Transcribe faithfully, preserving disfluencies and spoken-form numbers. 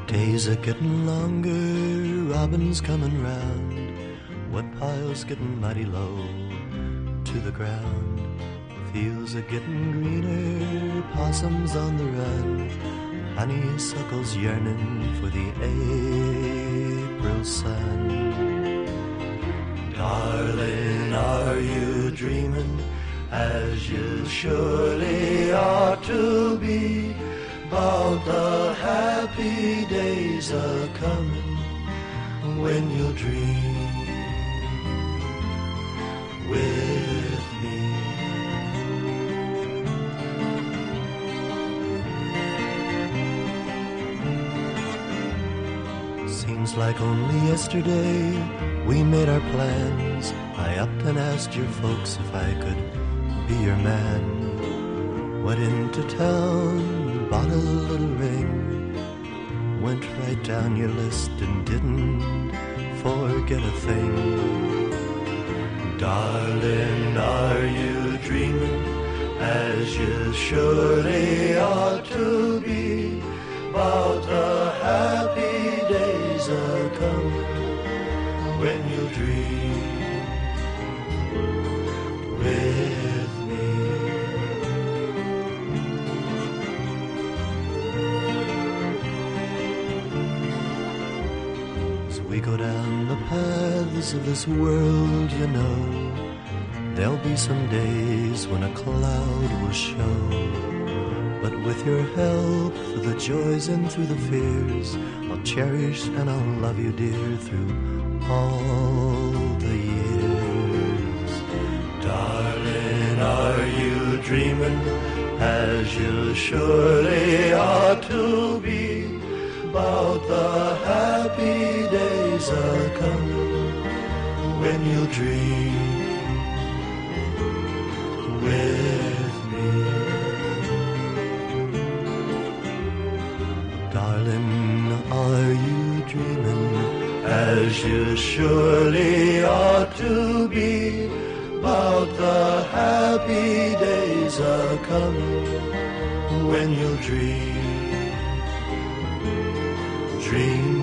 Days are getting longer, robins coming round, woodpiles getting mighty low to the ground. Fields are getting greener, possums on the run, honeysuckles yearning for the April sun. Darling, are you dreaming, as you surely ought to be, about the happy days a-coming when you'll dream with me? Seems like only yesterday we made our plans. I upped and asked your folks if I could be your man. Went into town, bought a little ring, went right down your list and didn't forget a thing. Darling, are you dreaming, as you surely ought to be, about the happy days a-coming when you'll dream with me? As we go down the paths of this world, you know, there'll be some days when a cloud will show. But with your help, through the joys and through the fears, I'll cherish and I'll love you, dear, through all the years. Darling, are you dreaming, as you surely ought to be, about the happy days a-coming when you'll dream with me? Darling, are you dreaming, as you surely ought to be, about the happy days a-coming when you'll dream, dream